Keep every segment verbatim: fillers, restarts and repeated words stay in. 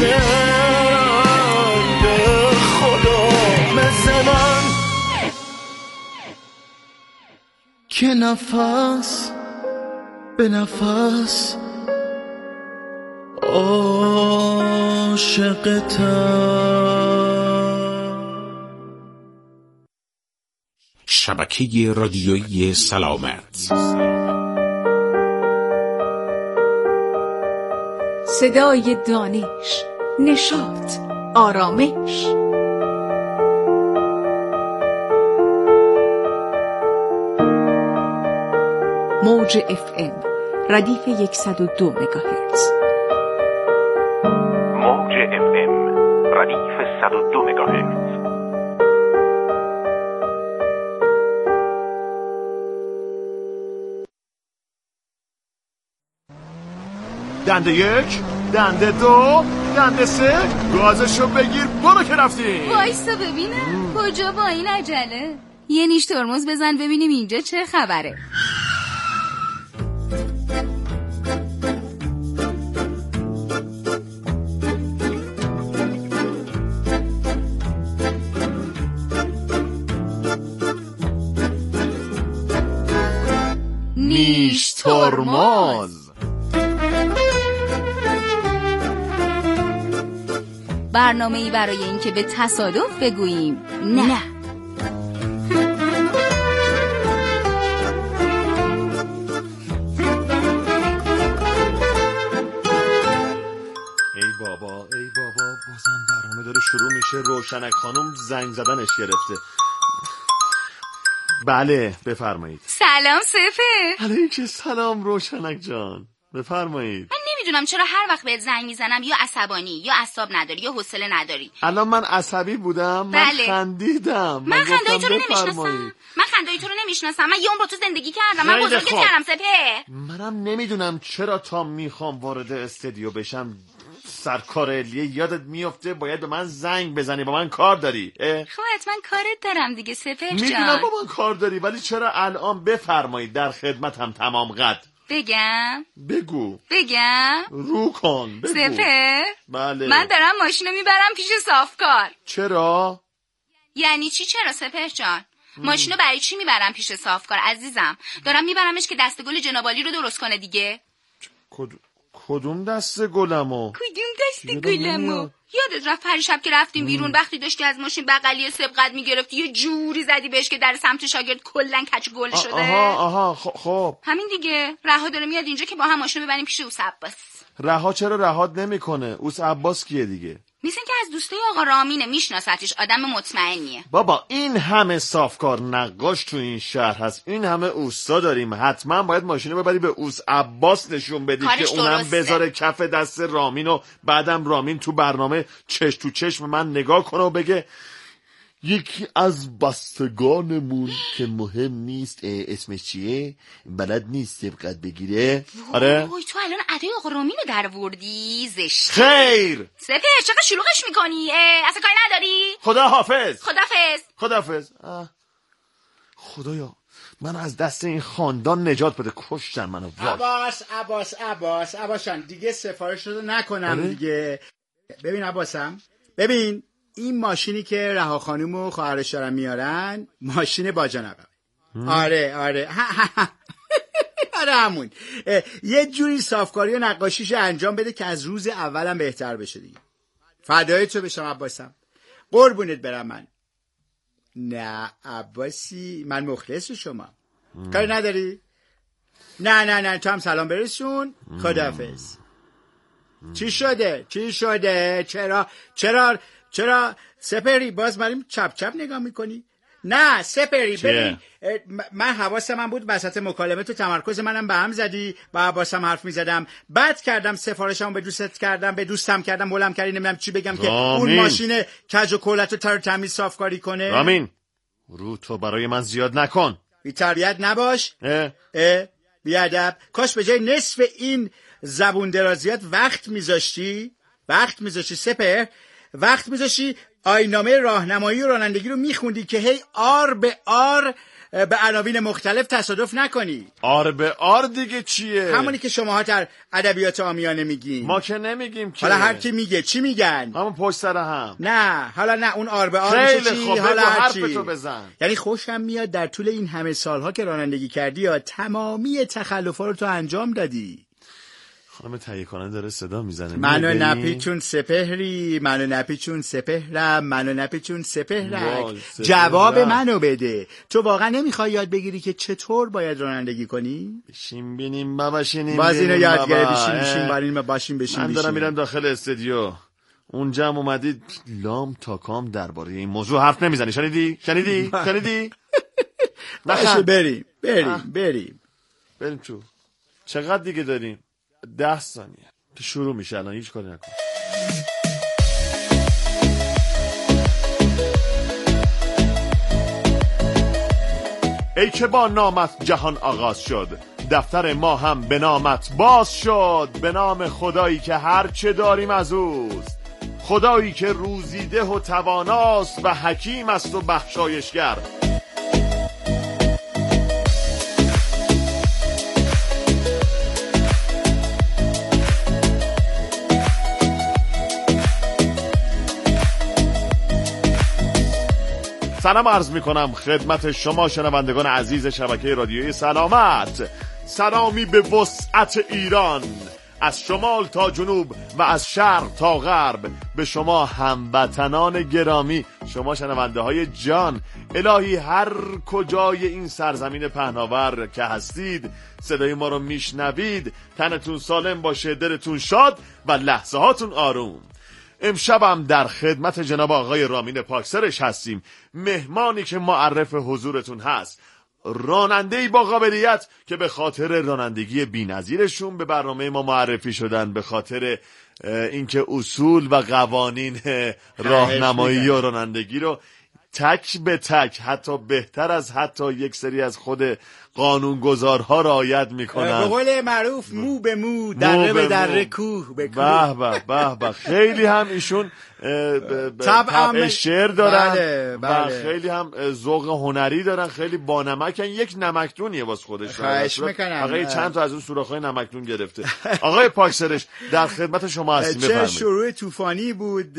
به خدا مثل من که نفس به نفس عاشقتم. شبکه رادیویی سلامت، صدای دانش، نشاط، آرامش. موج اف ام ردیف صد و دو مگاهرتز. موج اف ام ردیف صد و دو مگاهرتز. دنده یک، دنده دو، دنده سه، گازشو بگیر برو که رفتی. وایسا ببینم کجا با این عجله. یه نیش ترمز بزن ببینیم اینجا چه خبره. نیش ترمز. برنامه‌ای برای اینکه به تصادف بگوییم نه. ای بابا ای بابا بازم برنامه داره شروع میشه. روشنک خانم زنگ زدنش گرفته. بله بفرمایید. سلام سفه. علیکم سلام روشنک جان، بفرمایید. من نمیدونم چرا هر وقت بهت زنگ میزنم یا عصبانی یا اعصاب نداری یا حوصله نداری. الان من عصبی بودم؟ بله. من خندیدم. من, من خندای تو رو بفرمایید. نمیشناسم. من خندای تو رو نمیشناسم. من یه عمر با تو زندگی کردم. من بزرگت کردم سپه. منم نمیدونم چرا تا میخوام وارد استودیو بشم سرکار الیه یادت میفته باید به من زنگ بزنی، با من کار داری. خب حتما کارت دارم دیگه سپه جان. میدونم با من کار داری، ولی چرا الان؟ بفرمایید در خدمتم تمام قد. بگم بگو. بگم رو کن بگو. سپه بله. من دارم ماشینو میبرم پیش صافکار. چرا؟ یعنی چی چرا سپه جان؟ ماشینو برای چی میبرم پیش صافکار عزیزم؟ دارم میبرمش که دستگل جنابالی رو درست کنه دیگه. کد... کدوم دست گلمو؟ کدوم دست گلمو؟ یادت رفت هر شب که رفتیم بیرون وقتی داشتی از ماشین بغلی سبقت میگرفتی یه جوری زدی بهش که در سمت شاگرد کلن کچ گل شده؟ آها آها خب خب همین دیگه. رها داره میاد اینجا که با هم ماشینو ببریم پیش اوس عباس. رها چرا رهات نمیکنه؟ اوس عباس کیه دیگه؟ مثل که از دوستای آقا رامینه، میشناستش، آدم مطمئنیه. بابا این همه صافکار نقاش تو این شهر هست، این همه اوستا داریم، حتما باید ماشینو ببری به اوس عباس نشون بدی که اونم درسته. بذاره کف دست رامین و بعدم رامین تو برنامه چش تو چشم من نگاه کنه و بگه یکی از بستگانمون که مهم نیست اسمش چیه بلد نیست سبقت بگیره. آره وای تو الان ادای آقا رامینو در وردی. زشت. خیر سپر چقدر شلوغش میکنی؟ اصلا کاری نداری؟ خدا حافظ. خدافظ. خدافظ. خدایا من از دست این خاندان نجات بده، کشتن منو. عباس عباس عباس عباسان دیگه سفارش رو نکنم. آره؟ دیگه ببین عباسم، ببین این ماشینی که رها خانم و خواهرش دارن میارن ماشین باجانقه. آره آره آره همون. یه جوری صافکاری و نقاشیش انجام بده که از روز اولم بهتر بشه دیگه. فدای تو بشم عباسم، قربونت برم. من نه عباسی، من مخلص شما. کاری نداری؟ نه نه نه تو هم سلام برسون. خداحافظ. چی شده؟ چی شده؟ چرا چرا چرا سپری باز منیم چپ چپ نگاه میکنی؟ نه سپری ببین من حواسم من بود وسط مکالمه تو تمرکز منم به هم زدی، با عباسم حرف میزدم، بعد کردم سفارشمو به دوستت کردم، به دوستم کردم، بولم کردی نمیدونم چی بگم که اون ماشین کج و کولت رو تر تمیز صافکاری کنه. رامین رو تو برای من زیاد نکن. بی تربیت نباش. اه اه بی ادب. کاش به جای نصف این زبون درازیات وقت میذاشتی وقت میذاشتی سپر وقت میذاشی آیین‌نامه راهنمایی و رانندگی رو میخوندی که هی آر به آر به عناوین مختلف تصادف نکنی. آر به آر دیگه چیه؟ همونی که شماها در ادبیات عامیانه میگین. ما که نمیگیم که. حالا هر کی میگه چی میگن؟ همون پشت سر هم. نه حالا نه اون آر به آر میشه چی؟ خیلی خوب، حالا حرفتو بزن. یعنی خوشم میاد در طول این همه سالها که رانندگی کردی یا تمامی تخلفا رو تو انجام دادی. خانم تهیه کننده داره صدا میزنه. منو نپیچون سپهری، منو نپیچون سپهرم، منو نپیچون سپهرک. جواب منو بده. تو واقعا نمیخوای یاد بگیری که چطور باید رانندگی کنی؟ بشین بینیم بابا، بشینیم باز اینو یاد گیری بشین بشین بارین باشین بشین من بشین. دارم میرم داخل استودیو. اونجا هم اومدید لام تا کام درباره این موضوع حرف نمیزنی. شنیدی؟ شنیدی؟ شنیدی؟ باشه بریم بریم بریم بریم تو. چقدر دیگه داریم؟ ده ثانیه که شروع میشه. الان هیچ کاری نکن. ای که با نامت جهان آغاز شد، دفتر ما هم به نامت باز شد. به نام خدایی که هر چه داریم از اوست، خدایی که روزیده و تواناست و حکیم است و بخشایشگر. سلام عرض می کنم خدمت شما شنوندگان عزیز شبکه رادیویی سلامت. سلامی به وسعت ایران، از شمال تا جنوب و از شرق تا غرب. به شما هموطنان گرامی، شما شنونده های جان. الهی هر کجای این سرزمین پهناور که هستید، صدای ما رو میشنوید، تنتون سالم باشه، دلتون شاد و لحظه هاتون آروم. امشبم در خدمت جناب آقای رامین پاکسرش هستیم، مهمانی که معرف حضورتون هست، راننده‌ای با قابلیت که به خاطر رانندگی بی‌نظیرشون به برنامه ما معرفی شدن، به خاطر اینکه اصول و قوانین راهنمایی و رانندگی رو تک به تک، حتی بهتر از حتی یک سری از خود قانونگذارها رعایت میکنن. به قول معروف مو به مو، دره به دره، کوه به کوه. به به به. خیلی هم ایشون طبع شعر دارن. بله بله. و خیلی هم ذوق هنری دارن، خیلی بانمکن. یک نمکدونیه واسه خودش. خواهش میکنم. آقای چند تا از اون سوراخ‌های نمکدون گرفته. آقای پاکسرش در خدمت شما هستیم، بفرمایید. چه شروع طوفانی بود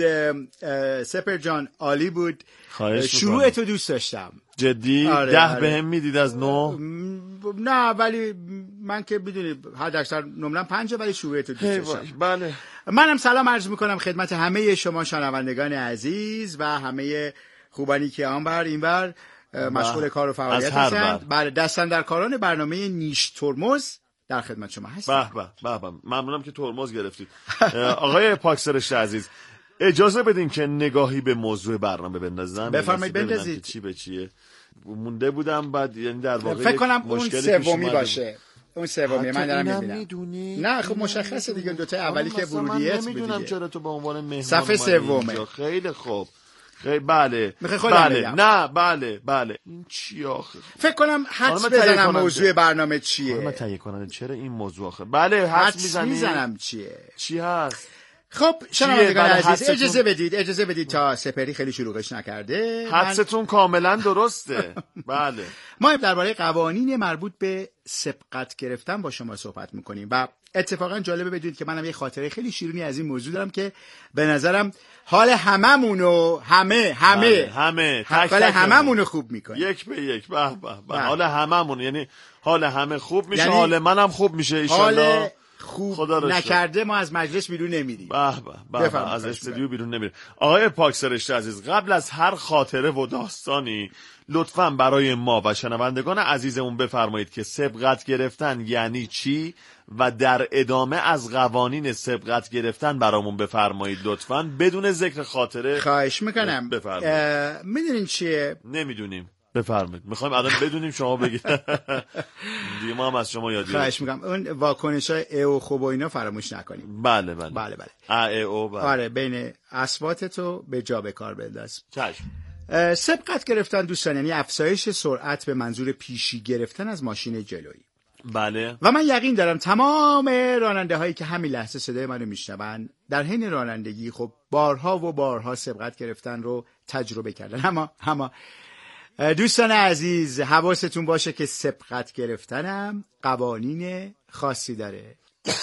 سپر جان، عالی بود. شروع تو دوست داشتم. جدی؟ آره ده آره. به هم میدید از نو؟ نه ولی من که بدونی حد اکثر نمرم پنجه، ولی شروع تو دوست داشتم. بله. منم سلام عرض میکنم خدمت همه شما شنوندگان عزیز و همه خوبانی که آنور اینور مشغول کار و فعالیت هستند. بله، دستن در کاران برنامه نیش ترمز در خدمت شما هستم. به به به. ممنونم که ترمز گرفتید. آقای پاکسرش عزیز، اجازه بدین که نگاهی به موضوع برنامه بندازم. بفرمایید بندازید. چی به چیه مونده بودم بعد، یعنی در واقع فکر کنم اون سومی باشه. اون سومی من دارم میبینم. نه خب مشخصه دیگه، دو تا اولی که ورودیت بود. نمیدونم چرا تو به عنوان مهمان صفحه سومه. خیلی خوب. خیلی بله. بله. نه بله بله. این چی آخه؟ فکر کنم حدس بزنم موضوع برنامه چیه. من تهیه کننده چرا این موضوع آخه؟ بله حدس میزنی. میزنم چیه؟ چی هست؟ خب شنوندگان عزیز اجازه بدید اجازه بدید تا سپری خیلی شلوغش نکرده. حدستون من... کاملا درسته. بله. ما درباره قوانین مربوط به سبقت گرفتن با شما صحبت میکنیم و اتفاقا جالبه بدونید که منم یه خاطره خیلی شیرینی از این موضوع دارم که به نظرم حال هممونو همه همه بله. همه حال هممونو خوب میکنه. یک به یک. به به به. حال هممون، یعنی حال همه خوب میشه، یعنی حال منم خوب میشه ان شاءالله. خوب نکرده ما از مجلس بیرون نمیریم. به به به. از استودیو بیرون نمیریم. آقای پاکسرشته عزیز، قبل از هر خاطره و داستانی لطفاً برای ما و شنوندگان عزیزمون بفرمایید که سبقت گرفتن یعنی چی و در ادامه از قوانین سبقت گرفتن برامون بفرمایید لطفاً، بدون ذکر خاطره. خواهش میکنم. بفرمایید. میدونین چیه؟ نمیدونیم. بفرمایید. میخوایم الان بدونیم، شما بگید. دیگه ما هم از شما یاد گرفتیم. خواهش میکنم. اون واکنش‌های ا و خوب و اینا فراموش نکنیم. بله بله. بله بله. ا او بله. آره، بین اصواتتو به جا به کار بنداز. چشم. سبقت گرفتن دوستان یعنی افزایش سرعت به منظور پیشی گرفتن از ماشین جلویی. بله. و من یقین دارم تمام راننده هایی که همین لحظه صدای منو میشنون در حین رانندگی خب بارها و بارها سبقت گرفتن رو تجربه کردن. اما اما دوستان عزیز حواستون باشه که سبقت گرفتنم قوانین خاصی داره.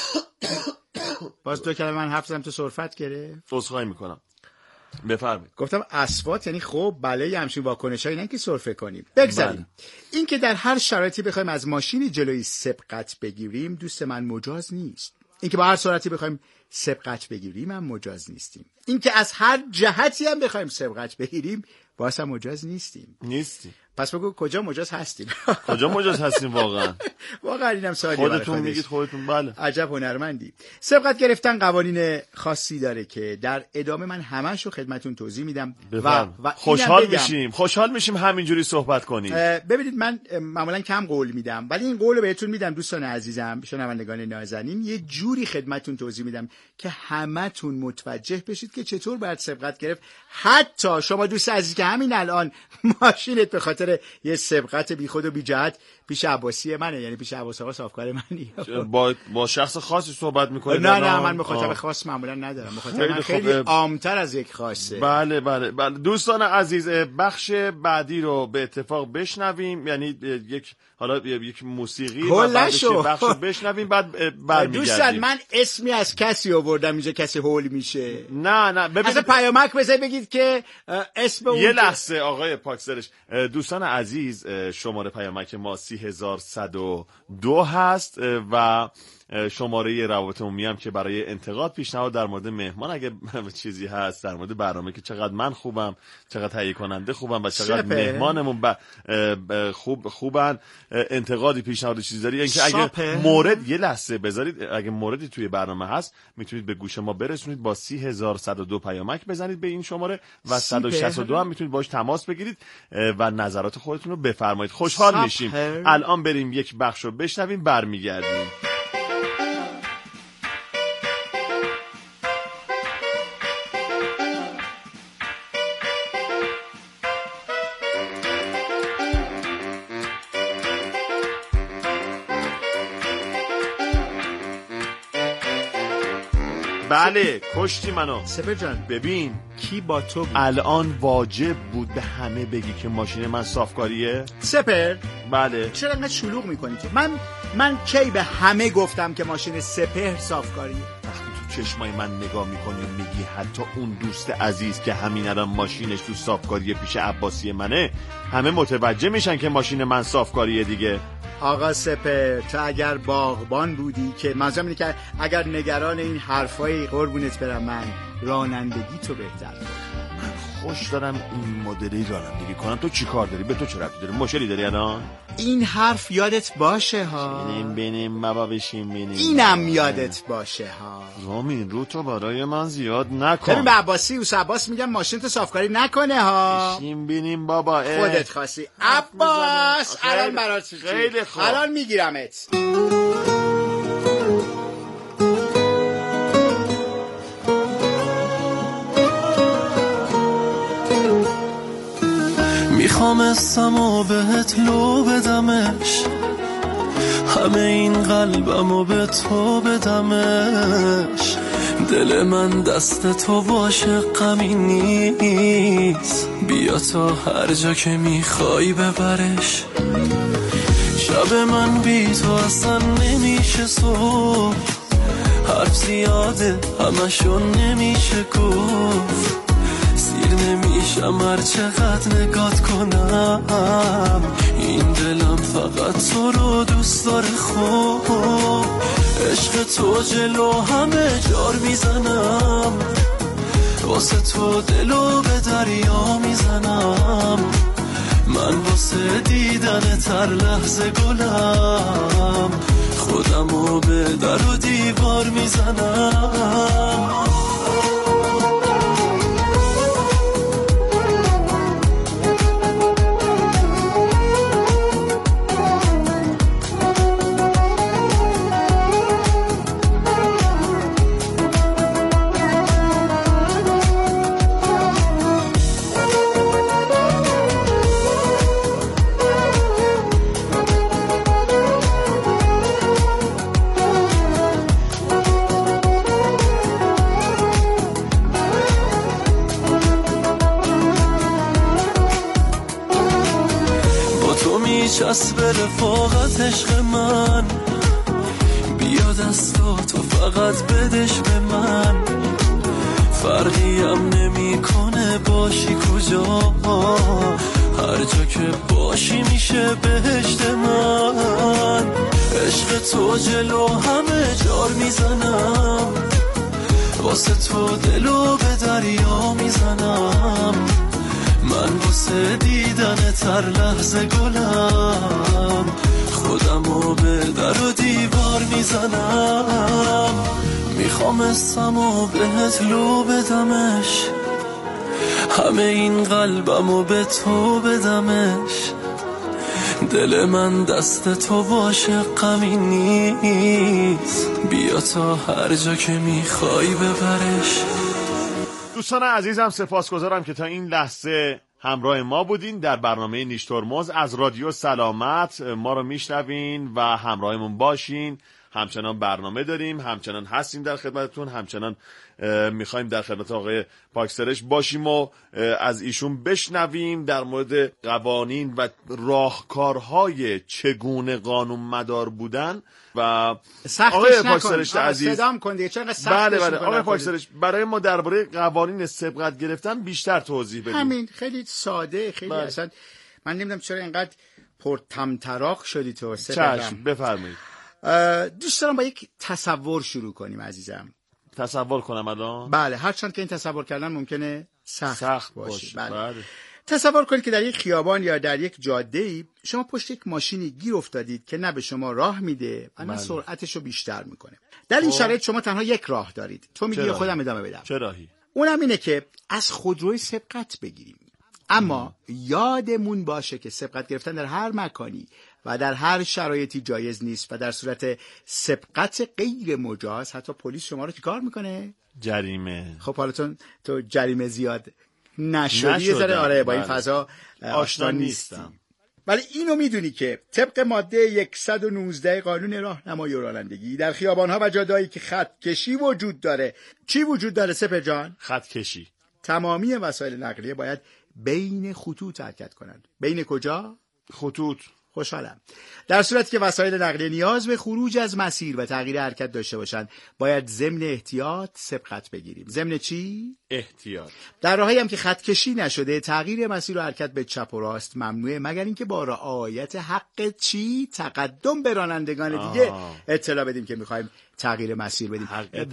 باز دو کلمه من حرف زدم تو سرفت گرفت. عذرخواهی میکنم. بفرمایید. گفتم اصوات یعنی خب بله همچین واکنشایی نه که سرفه کنیم. بگذاریم. بله. این که در هر شرایطی بخوایم از ماشین جلوی سبقت بگیریم دوست من مجاز نیست. این که با هر سرعتی بخوایم سبقت بگیریم هم مجاز نیستیم. این که از هر جهتی هم بخوایم سبقت بگیریم باز هم مجاز نیستیم. نیستیم. پس بگو کجا مجاز هستیم؟ کجا مجاز هستیم واقعا؟ واقعا اینم سوالی خودتون میگید خودتون. بله. عجب هنرمندی. سبقت گرفتن قوانین خاصی داره که در ادامه من همه‌شو خدمتتون توضیح میدم و, و خوشحال میشیم. خوشحال میشیم همینجوری صحبت کنید. ببینید من معمولا کم قول میدم ولی این قولو بهتون میدم دوستان عزیزم، شنوندگان نازنین، یه جوری خدمتتون توضیح میدم که همتون متوجه بشید که چطور باید سبقت گرفت. حتی شما دوست عزیزی که همین الان ماشینت به خاطر یه سبقت بیخود و بی جهت پیش عباسی منه، یعنی پیش عباس آقا صافکار منی، با با شخص خاصی صحبت می‌کنید؟ نه نه من مخاطب خاص معمولا ندارم. مخاطب من خیلی عام‌تر از یک خاصه. بله بله بله. دوستان عزیز بخش بعدی رو به اتفاق بشنویم، یعنی یک حالا یک موسیقی و بعدش بخش بشنویم بعد برمیگردیم. دوستان من اسمی از کسی آوردم اینجا کسی هول میشه. نه نه ببینید اصلا پیامک بزنید بگید که اسم اون. یه لحظه آقای پاکسرش. دوستان عزیز شماره پیامک ما سی هزار صد و دو هست و شماره روابط عمومی هم که برای انتقاد پیشنهاد در مورد مهمان اگه چیزی هست در مورد برنامه که چقدر من خوبم، چقدر تهیه کننده خوبم و چقدر مهمانمون ب... خوب خوبن، انتقادی پیشنهادی چیزی داری، اینکه اگه مورد یه لحظه بذارید اگه موردی توی برنامه هست میتونید به گوش ما برسونید با سی هزار صد و دو پیامک بزنید به این شماره و صد و شصت و دو هم میتونید باهاش تماس بگیرید و نظرات خودتون رو بفرمایید. خوشحال میشیم. الان بریم یک بخش رو بشنویم برمیگردیم. بله کشتی منو. سپر جان ببین کی با تو بود؟ الان واجب بود به همه بگی که ماشین من صافکاریه؟ سپر بله. چرا انقدر شلوغ میکنی تو؟ من من کی به همه گفتم که ماشین سپر صافکاریه؟ وقتی تو چشمای من نگاه میکنی و میگی حتی اون دوست عزیز که همین الان ماشینش تو صافکاری پیش عباسی منه همه متوجه میشن که ماشین من صافکاریه دیگه. آقا سپر تو اگر باغبان بودی که منظورم اینه که اگر نگران این حرفای قربونت برم من رانندگی تو بهتر بود. من خوش دارم این مدلی رانندگی کنم. تو چی کار داری؟ به تو چه ربطی داره؟ مشکلی داری الان؟ این حرف یادت باشه ها. بینیم بینیم بابا بشیم بینیم. اینم یادت باشه ها. رامین رو تو برای من زیاد نکن. ببین به عباسی اوس عباس میگم ماشین تو صافکاری نکنه ها. بشیم بینیم بابا. خودت خواستی عباس. الان برات خیلی خوب. الان میگیرمت. میخوام اسمو بهت لو بدمش، همه این قلبمو به تو بدمش. دل من دست تو باشه غمی نیست، بیا تا هر جا که میخوای ببرش. شب من بی تو اصلا نمیشه صبح، حرف زیاده همشون نمیشه گفت. نمیشم هر چقدر نگات کنم، این دلم فقط تو رو دوست داره. خوب عشق تو جلو همه جار میزنم، واسه تو دلو به دریا میزنم. من واسه دیدن تر لحظه گلم، خودمو به در و دیوار میزنم. بچسب رفاقت عشق من، بیا دستاتو فقط بدش به من، فرقی هم نمی کنه باشی کجا، هر جا که باشی میشه بهشت من. عشق تو جلو همه جار میزنم، واسه تو دلو به دریا میزنم، من واسه دیدن تر لحظه گلم، خودمو به در و دیوار میزنم. میخوام اسمو بهت لو بدمش، همه این قلبمو به تو بدمش، دل من دست تو باشه غمی نیست، بیا تا هر جا که میخوای ببرش. دوستان عزیزم سپاسگزارم که تا این لحظه همراه ما بودین در برنامه نیش ترمز از رادیو سلامت. ما رو میشنوین و همراهمون باشین. همچنان برنامه داریم، همچنان هستیم در خدمتتون، همچنان میخوایم در خدمت آقای پاکسرش باشیم و از ایشون بشنویم در مورد قوانین و راهکارهای چگونه قانون مدار بودن و آقای پاکسرش عزیز صدام کن دیگه چرا سختش بله بله آقای پاکسرش برای ما درباره قوانین سبقت گرفتن بیشتر توضیح بدید. همین خیلی ساده، خیلی بله. اصلا من نمیدونم چرا اینقدر پرطمطراق شدی تو. چشم بفرمایید. دوست دارم با یک تصور شروع کنیم عزیزم. تصور کنم الان؟ بله، هرچند که این تصور کردن ممکنه سخت, سخت باشه, باشه. بله. بله. تصور کنید که در یک خیابان یا در یک جاده‌ای شما پشت یک ماشینی گیر افتادید که نه به شما راه میده و نه سرعتشو بیشتر میکنه. در این شرایط شما تنها یک راه دارید. تو میگی خودم ادامه بدم. چه راهی؟ اونم اینه که از خودروی سبقت بگیریم. اما یادمون باشه که سبقت گرفتن در هر مکانی و در هر شرایطی جایز نیست و در صورت سبقت غیر مجاز حتی پلیس شما رو چیکار میکنه؟ جریمه. خب حالا تو تو جریمه زیاد نشدی یه ذره آره با این فضا آشنا نیستم. ولی اینو میدونی که طبق ماده صد و نوزده قانون راهنمایی و رانندگی در خیابان‌ها و جاده‌ای که خط کشی وجود داره، چی وجود داره سپر جان؟ خط کشی. تمامی وسایل نقلیه باید بین خطوط حرکت کنند. بین کجا؟ خطوط. خوشحالم. در صورتی که وسایل نقلیه نیاز به خروج از مسیر و تغییر حرکت داشته باشند، باید ضمن احتیاط سبقت بگیریم. ضمن چی؟ احتیاط. در راهی هم که خط کشی نشده، تغییر مسیر و حرکت به چپ و راست ممنوعه، مگر اینکه با رعایت حق چی؟ تقدم به رانندگان دیگه آه. اطلاع بدیم که می‌خوایم تغییر مسیر بدیم.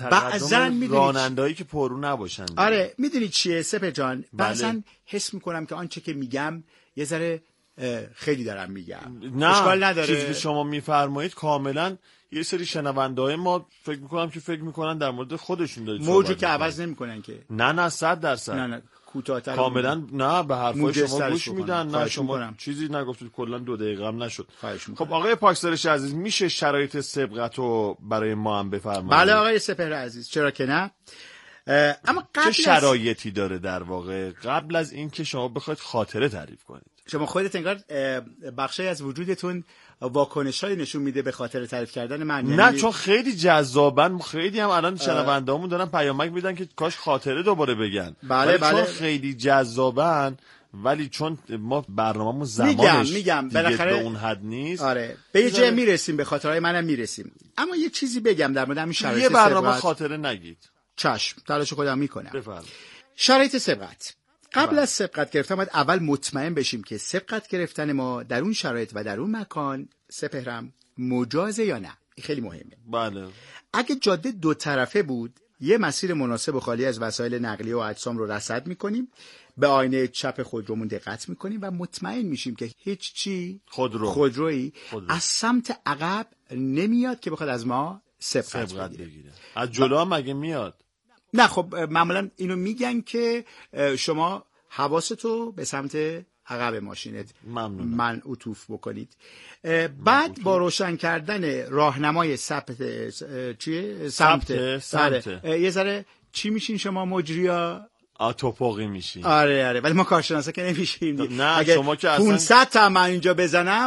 بعضن می‌دونی رانندهایی که پررو نباشن. آره میدونی چیه سپر جان؟ بعضن حس می‌کنم که آنچه که میگم یه ذره خیلی دارم میگم. نه اشکال نداره. چیزی که شما میفرمایید کاملا یه سری شنونده‌های ما فکر میکنم که فکر میکنن در مورد خودشون دارید موجو که عوض نمیکنن که. نه نه صد درصد. نه نه کوتاه‌تر کاملا نه به حرفای شما گوش میدن. نه شما میکنم. چیزی نگفتید کلا دو دقیقه هم نشد. خب آقای پاکسرش عزیز میشه شرایط سبقت رو برای ما هم بفرمایید؟ بله آقای سپهر عزیز چرا که نه. اما قبل چه شرایطی داره در واقع قبل از این که شما بخواید خاطره تعریف کنید؟ شما خودت انگار بخشی از وجودتون واکنش‌های نشون میده به خاطر تعریف کردن من. نه یعنی... چون خیلی جذابن، خیلی هم الان شنوندهامون دارن پیامک میدن که کاش خاطره دوباره بگن. بله بله. چون خیلی جذابن ولی چون ما برنامه‌مون زمانش میگم میگم بالاخره به اون حد نیست. آره به یه جای میرسیم، به خاطرهای منم میرسیم. اما یه چیزی بگم در مورد همین شرایط یه برنامه سبقت. خاطره نگید. چشم تلاش خودم میکنم. بفرمایید. شرایط سبقت. قبل بله. از سبقت گرفتن باید اول مطمئن بشیم که سبقت گرفتن ما در اون شرایط و در اون مکان سپهرم مجازه یا نه. این خیلی مهمه. بله. اگه جاده دو طرفه بود، یه مسیر مناسب و خالی از وسایل نقلیه و اجسام رو رصد میکنیم، به آینه چپ خودرومون دقت میکنیم و مطمئن میشیم که هیچ چی خودرو خودرویی خودرو. از سمت عقب نمیاد که بخواد از ما سبقت, سبقت بگیره. بگیره. از جلو هم مگه میاد؟ نه خب معمولا اینو میگن که شما حواستو به سمت عقب ماشینت من اتوف بکنید. بعد با روشن کردن راهنمای سمت چیه؟ سمت سمت یه ذره چی میشین شما مجریا؟ توپقی میشین. آره آره ولی ما کارشناسا که نمیشیم. نه شما که اصلا پانصد تا من اینجا بزنم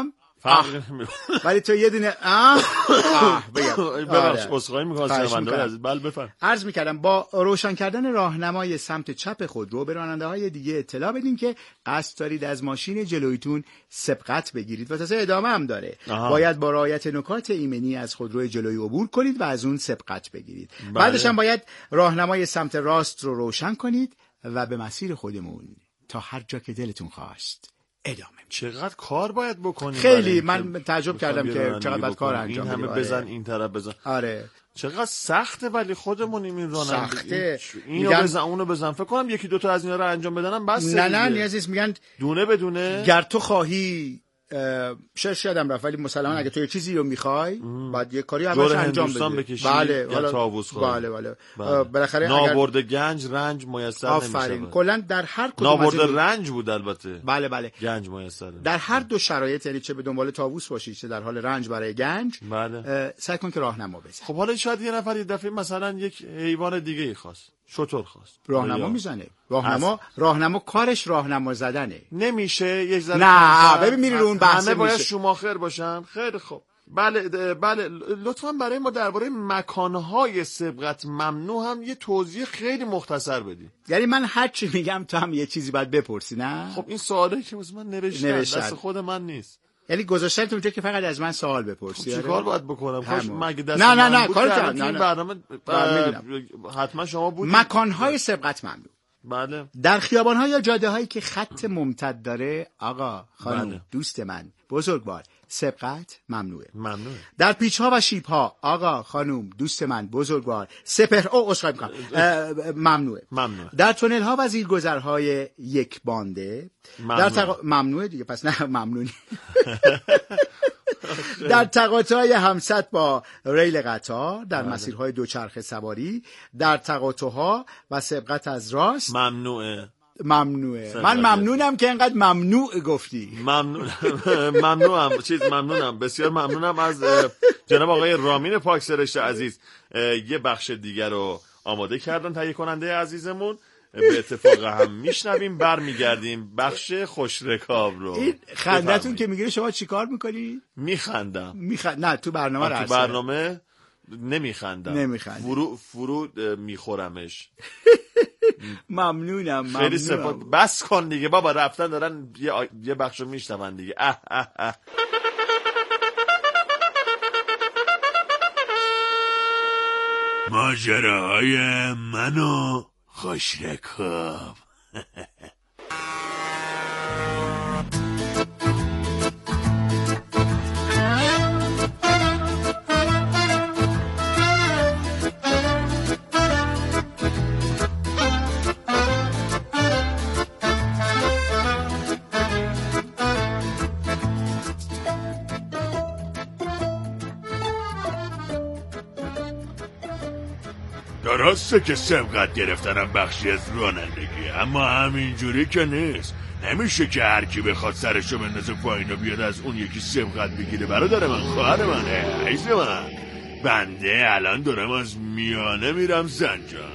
فرق نمیکنه. ولی تو یه دونه آه آه بگم ببخش عذرخواهی می‌کنم شنونده‌های عزیز. بله بفرمایید. عرض می‌کردم با روشن کردن راهنمای سمت چپ خودرو به راننده‌های دیگه اطلاع بدین که قصد دارید از ماشین جلویتون سبقت بگیرید و تازه ادامه هم داره. آها. باید با رعایت نکات ایمنی از خودرو جلویی عبور کنید و از اون سبقت بگیرید. بله. بعدش هم باید راهنمای سمت راست رو روشن کنید و به مسیر خودمون تا هر جا که دلتون خواست ادامه. چقدر کار باید بکنیم؟ خیلی من تعجب کردم که چقدر باید کار انجام بدیم. این همه بزن این طرف بزن. آره چقدر سخته، ولی خودمونیم این راننده. سخته. اینو میگن... بزن اونو بزن. فکر کنم یکی دوتا از اینا رو انجام بدنم بس. نه نه نیازی نیست. میگن دونه بدونه. گر تو خواهی شاید شدم رفت، ولی مثلا اگه تو یه چیزی رو میخوای بعد یه کاری همش انجام بدی. بله حالا بله بله, بله. بالاخره نابرد گنج رنج میسر نمیشه. آفرین. کلا در هر کدوم نابرد رنج بود البته. بله بله گنج میسر. در هر دو شرایط، یعنی چه به دنبال طاووس باشی چه در حال رنج برای گنج، بله سعی کن که راهنما بزن. خب حالا شاید یه نفر یه دفعه مثلا یک حیوان دیگه ای خواست، شتر خواست، راهنما میزنه. راهنما راهنما کارش راهنما زدنه. نمیشه یک ذره نه ببین میری رو اون بحث همه باید شوماخر باشن. خیلی خوب. بله بله لطفا برای ما درباره مکانهای سبقت ممنوع هم یه توضیح خیلی مختصر بدی. یعنی من هر چی میگم تو هم یه چیزی باید بپرسی نه؟ خب این سوالی که واسه من نوشتن دست خود من نیست. یعنی گذاشتن تو که فقط از من سوال بپرسی. خب چیکار باید بکنم؟ خوش مگه دست نه نه نه کار کردم. این برنامه حتما شما بودید. مکانهای سبقت ممنوع. بله. در خیابان‌ها یا جاده‌هایی که خط ممتد داره آقا خانم بله. دوست من بزرگوار سبقت ممنوعه. ممنوعه. در پیچ‌ها و شیب‌ها آقا خانم دوست من بزرگوار سپهر او عذرخواهی می‌کنم ممنوعه. ممنوعه. در تونل‌ها و زیرگذرهای یک بانده ممنوع. در تق... ممنوعه دیگه پس نه ممنونی. در تقاطع‌های همسط با ریل قطار، در بله. مسیرهای دوچرخه سواری، در تقاطع‌ها و سبقت از راست ممنوعه. ممنوعه. من ممنونم که اینقدر ممنوع گفتی. ممنون ممنونم چیز ممنونم بسیار ممنونم از جناب آقای رامین پاکسرشت عزیز. یه بخش دیگر رو آماده کردن تهیه کننده عزیزمون. به اتفاق هم میشنویم برمیگردیم بخش خوش رکاب رو. این خندتون که میگیره شما چیکار میکنی؟ میخندم. میخند نه تو برنامه تو برنامه نمیخندم. نمیخندم. فرو فرو میخورمش. ممنونم. خیلی سپاس. بس کن دیگه بابا، رفتن دارن یه, آ... یه بخشو میشنون دیگه. اه اه اه. ماجراهای منو خوش رکاب. درسته که سبقت گرفتنم بخشی از رانندگی، اما همینجوری که نیست. نمیشه که هر کی بخواد سرشو بندازه پایین و بیاد از اون یکی سبقت بگیره. برادر من، خواهر من، عزیز من، بنده الان دارم از میانه میرم زنجان.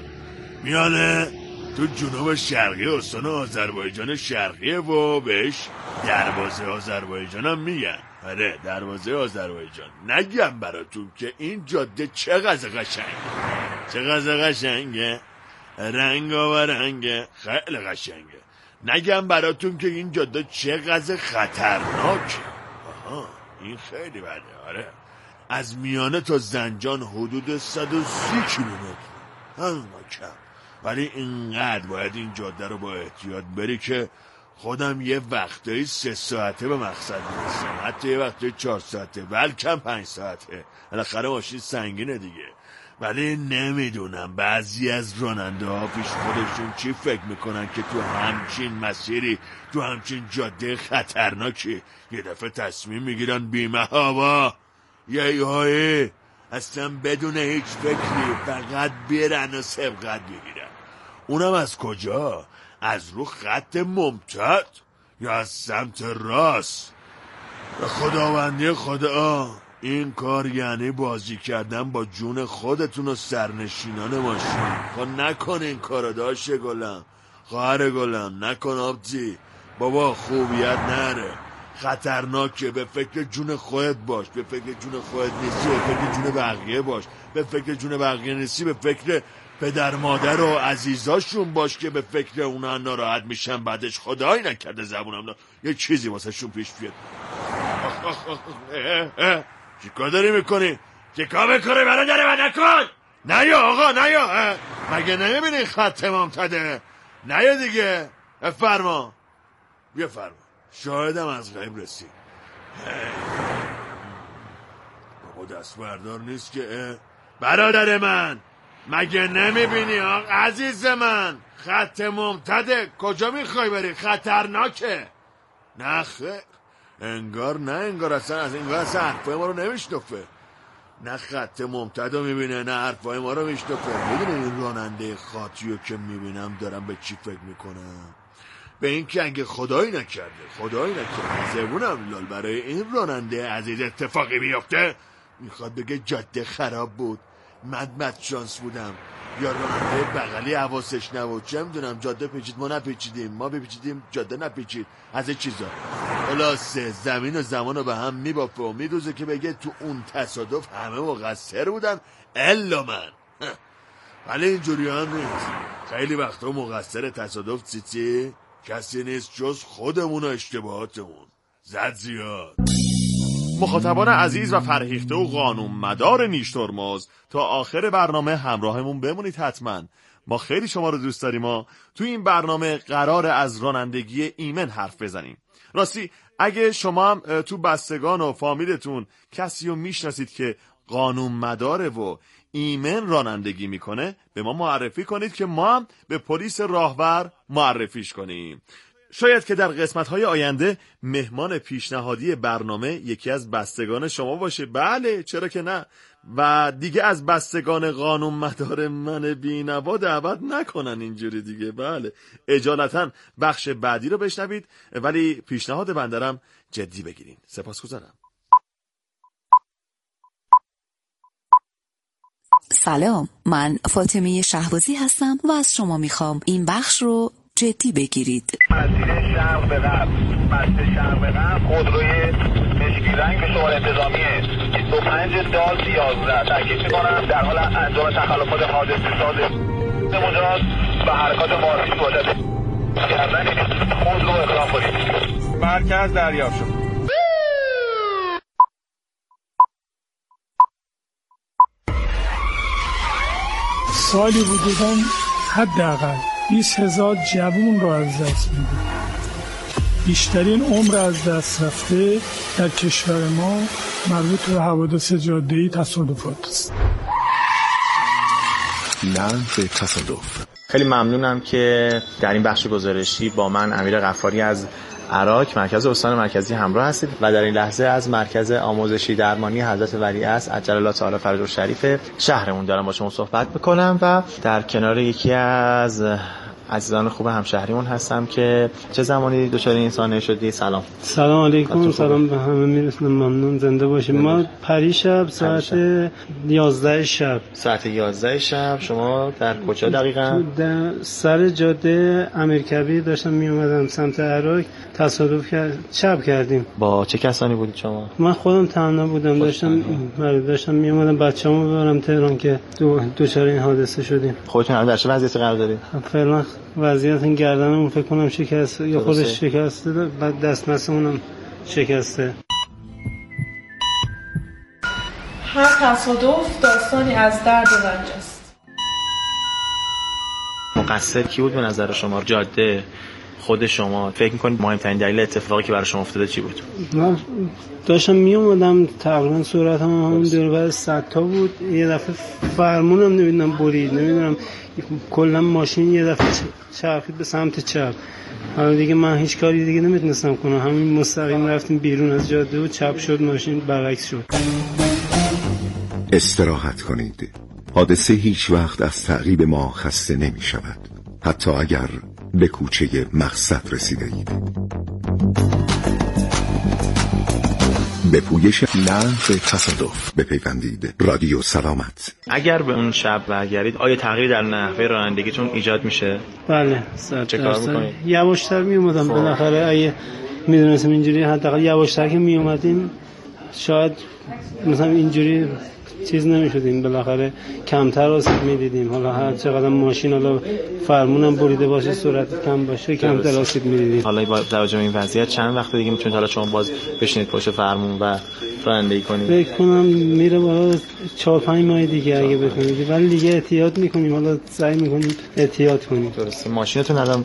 میانه تو جنوب شرقی استان آذربایجان شرقیه و بهش دروازه آذربایجان هم میگن. آره دروازه آذربایجان. نگم براتون که این جاده چقدر قشنگه، چقدر قشنگه، رنگ و رنگه، خیلی قشنگه. نگم براتون که این جاده چقدر خطرناکه. آها این خیلی بده. آره از میانه تا زنجان حدود صد و سی کیلومتر هم کم، ولی اینقدر باید این جاده رو با احتیاط بری که خودم یه وقتایی سه ساعته به مقصد میرسم، حتی یه وقتایی چهار ساعته، بلکه پنج ساعته. بالاخره ماشین سنگینه دیگه. ولی نمیدونم بعضی از راننده ها پیش خودشون چی فکر میکنن که تو همچین مسیری، تو همچین جاده خطرناکی یه دفعه تصمیم میگیرن بیمه هوا یه های اصلا بدون هیچ فکری فقط برن و سبقت بگیرن. اونم از کجا؟ از رو خط ممتد یا از سمت راست؟ به خداوندی خدا این کار یعنی بازی کردن با جون خودتون و سرنشینان ماشین. خب نکن این کارو داشت گلم، خواهر گلم، نکن آبجی بابا، خوبیت نره. خطرناکه. به فکر جون خودت باش، به فکر جون خودت نیستی به فکر جون بقیه باش، به فکر جون بقیه نیستی به فکر پدر مادر و عزیزاشون باش که به فکر اونا ناراحت میشن، بعدش خدایی نکرده زبونم یه چیزی واسه شون پیش بیاد. چی کار داری میکنی؟ چی کار میکنی برادر من؟ نکن نیا آقا نیا، مگه نمیبینی خط ممتده؟ نیا دیگه، فرما بیا فرما، شاهدم از غیب رسید. بابا دست بردار نیست که. برادر من مگه نمیبینی آقا عزیز من خط ممتده؟ کجا میخوای بری؟ خطرناکه. نه خیر، انگار نه انگار اصلا از انگار اصلا حرفای ما رو نمیشنفه. نه خط ممتد رو میبینه نه حرفای ما رو میشنفه. میدونی این راننده خاطیو که میبینم دارم به چی فکر میکنم؟ به این که اگه خدایی نکرده خدایی نکرده زبونم لال برای این راننده عزیز اتفاقی بیفته، میخواد بگه جاده خراب بود، من بد شانس بودم، یا راننده بغلی حواسش نبود، چه میدونم جاده پیچید ما نپیچیدیم، ما بپیچیدیم جاده نپیچید، از این چیزا. خلاصه زمین و زمان رو به هم میبافه و میدوزه که بگه تو اون تصادف همه مقصر بودن الا من. ولی اینجوری هم نیست. خیلی وقتا مقصر تصادف چیچی کسی نیست جز خودمون و اشتباهاتمون. زد زیاد. مخاطبان عزیز و فرهیخته و قانون مدار نیش ترمز، تا آخر برنامه همراهمون بمونید حتما. ما خیلی شما رو دوست داریم. ما تو این برنامه قرار از رانندگی ایمن حرف بزنیم. راستی اگه شما هم تو بستگان و فامیلتون کسی رو میشناسید که قانون مداره و ایمن رانندگی میکنه، به ما معرفی کنید که ما هم به پلیس راهور معرفیش کنیم. شاید که در قسمت‌های آینده مهمان پیشنهادی برنامه یکی از بستگان شما باشه. بله چرا که نه. و دیگه از بستگان قانون مدار من بی‌نوا دعوت نکنن اینجوری دیگه. بله اجالتا بخش بعدی رو بشنوید، ولی پیشنهاد بندرم جدی بگیرین. سپاسگزارم. سلام، من فاطمه شهبازی هستم و از شما میخوام این بخش رو جدی بگیرید. مسیر شرق به غرب، مسیر شرق به غرب، خودروی مشکی رنگ به شماره انتظامیه بیست و پنج دال یازده تاکید میکنم در حال انجام تخلفات حادثه ساز مجاز و حرکات مارپیچ باشد کردن خودرو اقدام کنید. مرکز دریافت شد. سالی حدوداً حداقل بیست هزار جوون رو از دست میده. بیشترین عمر از دست رفته در کشور ما مربوط به حوادث جاده‌ای تصادفات است. نه به تصادف. خیلی ممنونم که در این بخش گزارشی با من امیر غفاری از عراق مرکز استان مرکزی همراه هستید و در این لحظه از مرکز آموزشی درمانی حضرت ولیعصر عجل الله تعالی فرجه الشریف شهرمون دارم با شما صحبت میکنم و در کنار یکی از عزیزان خوب همشهریمون هستم که چه زمانی دچار این سانحه شدی؟ سلام. سلام علیکم. سلام به همه میرسونم. ممنون. زنده باشیم. ما پریشب ساعت یازده شب ساعت یازده شب شما در کجا دقیقاً؟ در سر جاده امیرکبیر داشتم می اومدم سمت عراق، تصادف کرد، چپ کردیم. با چه کسانی بودید شما؟ من خودم تنها بودم. داشتم داشتم می اومدم بچه‌مو ببرم تهران که دو دچار این حادثه شدیم. خودتون در چه وضعیتی قرار دارید؟ فعلا وضعیت این گردنمون فکر کنم شکسته یا خودش شکسته، بعد دستمزمونم شکسته. هر تصادف داستانی از درد و رنج است. مقصر کی بود به نظر شما؟ جاده، خود شما؟ فکر می‌کنید مهمترین دلیل اتفاقی که برای شما افتاده چی بود؟ من داشتم می اومدم تقریبا سرعتم همون دور بعد صد تا بود. یه دفعه فرمونم نمیدونم برید، نمیدونم کلا ماشین یه دفعه چرخید به سمت چپ. حالا دیگه من هیچ کاری دیگه نمیتونستم کنم، همین مستقیم رفتیم بیرون از جاده و چپ شد، ماشین برعکس شد. استراحت کنید. حادثه هیچ وقت از تعقیب ما خسته نمی شود، حتی اگر به کوچه مقصد رسیده اید. به پویش نه به تصادف بپیوندید. رادیو سلامت. اگر به اون شب برگردید آیا تغییر در نحوه رانندگیتون ایجاد میشه؟ بله. چه کار میکنید؟ یواشتر می اومدم بالاخره. اگه میدونستم اینجوری حداقل یواشتر که می اومدیم شاید مثلا اینجوری چیز نمیشدیم، بالاخره کمتر آسیب میدیدیم. حالا هر چقدر ماشین حالا فرمونم بریده باشه سرعت کم باشه کمتر آسیب میدیدیم. حالا با توجه به این وضعیت چند وقت دیگه میتونید حالا شما باز بشینید پشت فرمون و رانندگی کنید؟ فکر کنم میره بالا چهار پنج ماه دیگه اگه بتونید، ولی دیگه احتیاط میکنیم، حالا سعی میکنیم احتیاط کنیم. درسته. ماشینتون الان